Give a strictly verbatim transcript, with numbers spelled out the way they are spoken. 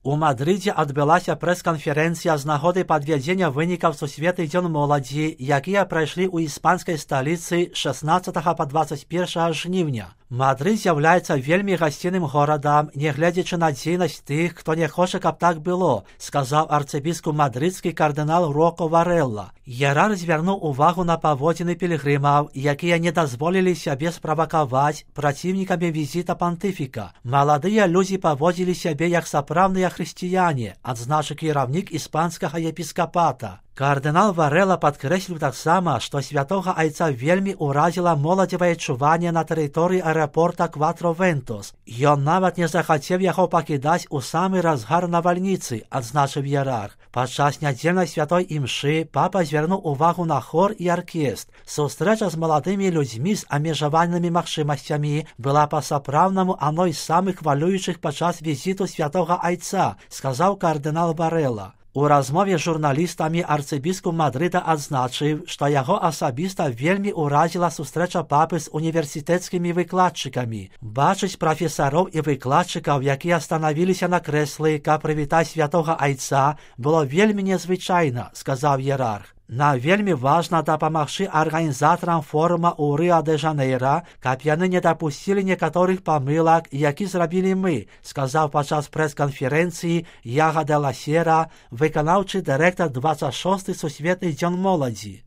У Мадрыдзе адбылася прэс-канферэнцыя з нагоды падвядзення вынікаў Сусветны дзён моладзі, якія прайшлі ў іспанскай сталіцы шаснаццатага па дваццаць першае жніўня. Мадрыд з'яўляецца вельмі гасцінным горадам, нягледзячы на дзейнасць тых, хто не хоча, каб так было, сказаў арцыбіскуп мадрыдскі кардынал Роко Варэлла. Іерарх звярнуў увагу на паводзіны пілігрымаў, якія не дазволілі сябе справакаваць праціўнікамі візіта пантыфіка. Маладыя людзі паводзілі сябе як сапраўдныя хрысціяне, адзначыў кіраўнік іспанскага епіскапата. Кардынал Варэлла падкрэсліў таксама, што святога айца вельмі ўразіла моладзевае чуванне на тэрыторыі аэрапорта Кватро-Вентос. Ён нават не захацеў яго пакідаць у самы разгар навальніцы, адзначыў іерарх. Падчас нядзельнай святой імшы папа звярнуў увагу на хор і аркестр. Сустрэча з маладымі людзьмі з абмежаванымі магчымасцямі была па-сапраўднаму адной з самых хвалюючых падчас візіту святога айца, сказаў кардынал Варэлла. У размове з журналістамі арцыбіскуп Мадрыда адзначыў, што яго асабіста вельмі ўразіла сустрэча папы з універсітэцкімі выкладчыкамі. Бачыць прафесароў і выкладчыкаў, якія станавіліся на крэслы, каб прывітаць святога айца, было вельмі незвычайна, сказаў іерарх. Нам вельмі важна дапамагчы арганізатарам форума ў Рыа-дэ-Жанэйра, каб яны не дапусцілі некаторых памылак, які зрабілі мы, сказаў падчас прэс-канферэнцыі Яга де ла Сера, выканаўчы дырэктар дваццаць шосты Сусветны дзён моладзі.